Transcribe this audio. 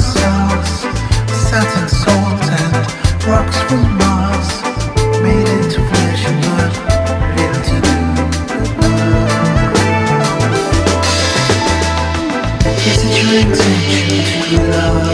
stars, satin salt and rocks from Mars, made into flesh and blood, ready to do good. Is it your intention to love?